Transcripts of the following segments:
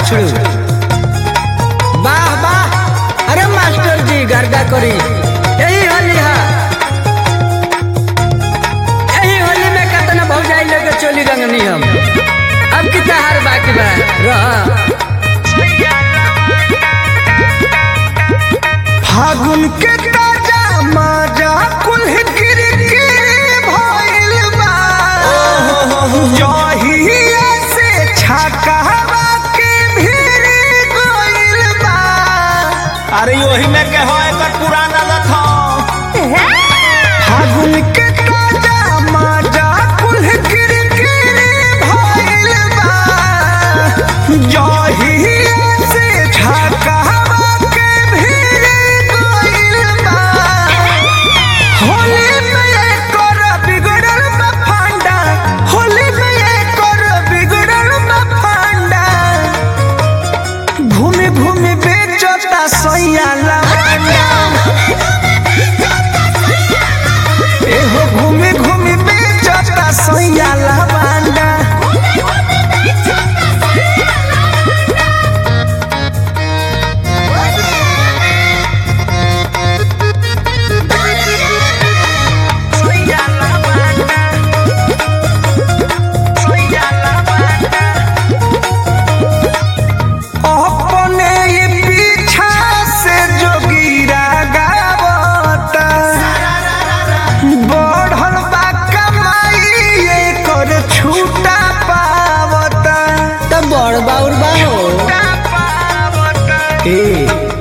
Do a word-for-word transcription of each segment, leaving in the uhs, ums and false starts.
छछड़ू। वाह वाह, अरे मास्टर जी गर्दा करी। यही होली है, यही होली में कितना भौजाई लेके चोली रंगनी हम। अब कितना हार बाकी बा रह। फागुन के ताजा माजा कुल्ह गिर गिर भइल बा। जहिया से छकावा के भीड़ गइल बा। अरे ओही में के हो एकर पुराना लथ। फागुन के ताजा माजा कुल्ह गिर गिर भइल बा। जहिया से छकावा के भीड़ गइल बा। होली में एकर बिगड़ल बा फंडा। होली में एकर बिगड़ल बा फंडा। घूमे घूमे बेचता सैया लवंडा। एहो घूमे घूमे बेचता सैया लवंडा। अपने ये पीछा से जोगीरा गावता। बढ़ल बा कमाई एकर छूटा पावता। तब बड़ बाउर बा हो। ए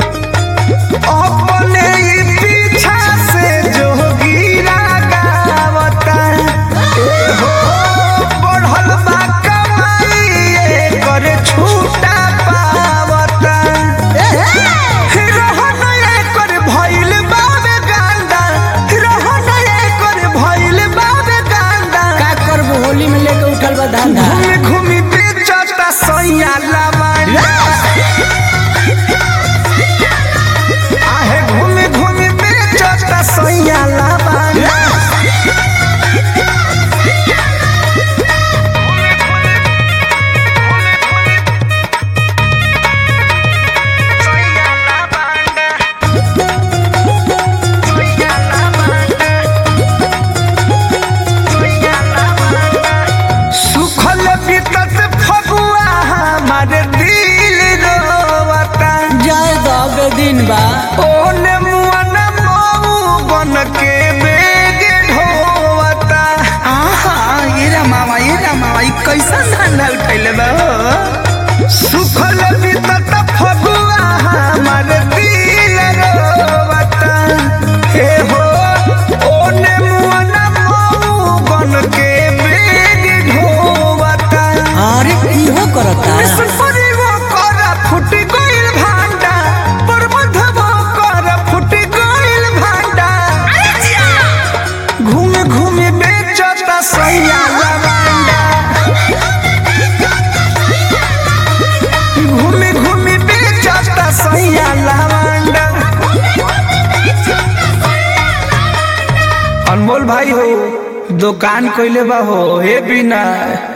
अपने ये पीछा से जोगीरा गावता। ए हो बढ़ल बा कमाई एकर छूटा पावता। रहन एकर भइल बाबे गांडा। रहन एकर भइल बाबे गांडा। का करबो होली में लेके उठल बा धंधा। घूमी घूमी बेचता सैया लवंडा। आहे घूमी घूमी बेचता सैया लवंडा। सुखल बीतत फगुआ हमारे दिल रोवता। जाए दब दिन बा। ओने मुआ न मऊ बन के बेग ढोवता। आहा ये रा मामा ये रा मामा ई कैसन धंधा उठैले बा हो। सुखल बीतत फगुआ हमारे दिल रोवता। हे हो ओने मुआ न मऊ बन के बेग ढोवता। अरे इहो करता। मिसरी वो कर फुट गइल भांडा। परमधवा कर फुट गइल भांडा। घूमे घूमे बेचता सैया लवंडा। घूमे घूमे बेचता सैया लवंडा। अनमोल भाई हो दुकान कइले बा हो हे बिना।